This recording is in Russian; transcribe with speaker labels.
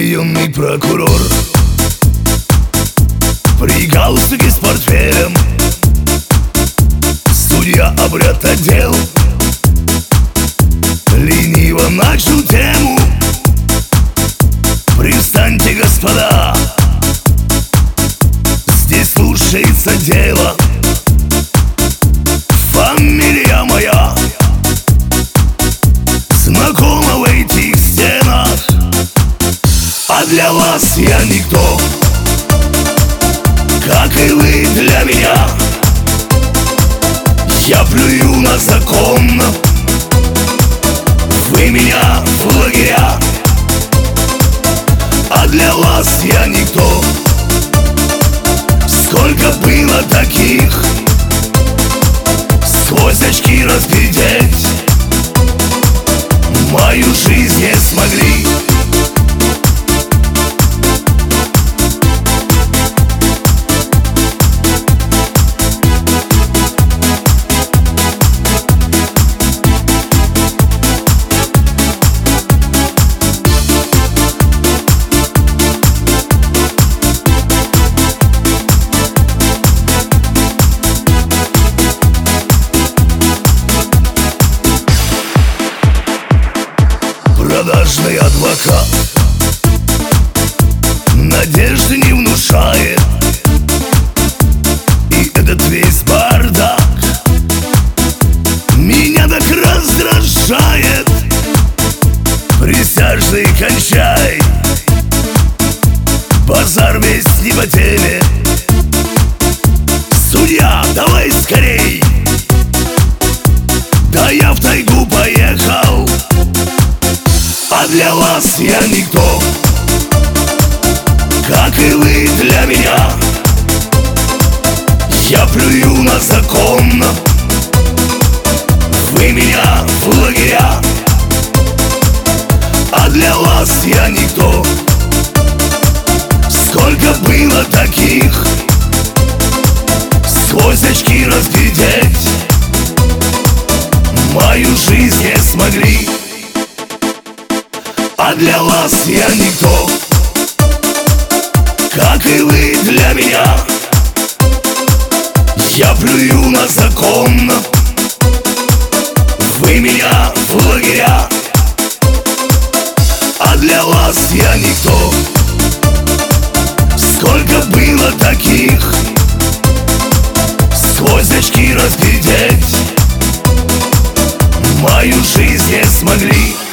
Speaker 1: Районный прокурор при галстуке с портфелем, судья обряд отдел лениво начал тему. Привстаньте, господа, здесь слушается дело. Фамилия моя знакома в этих стенах, а для вас я никто, как и вы для меня. Я плюю на закон, вы меня в лагеря, а для вас я никто. Сколько было таких, сквозь очки разглядеть мою жизнь не смогли. Продажный адвокат надежды не внушает, и этот весь бардак меня так раздражает. Присяжный, кончай, базар весь не по теме. Судья, давай скорей, да я в тайгу поехал, а для вас я никто, как и вы для меня. Я плюю на закон, вы меня в лагеря, а для вас я никто. Сколько было таких, сквозь очки разглядеть мою жизнь не смогли, а для вас я никто, как и вы для меня. Я плюю на закон, вы меня в лагеря, а для вас я никто. Сколько было таких, сквозь очки разглядеть мою жизнь не смогли,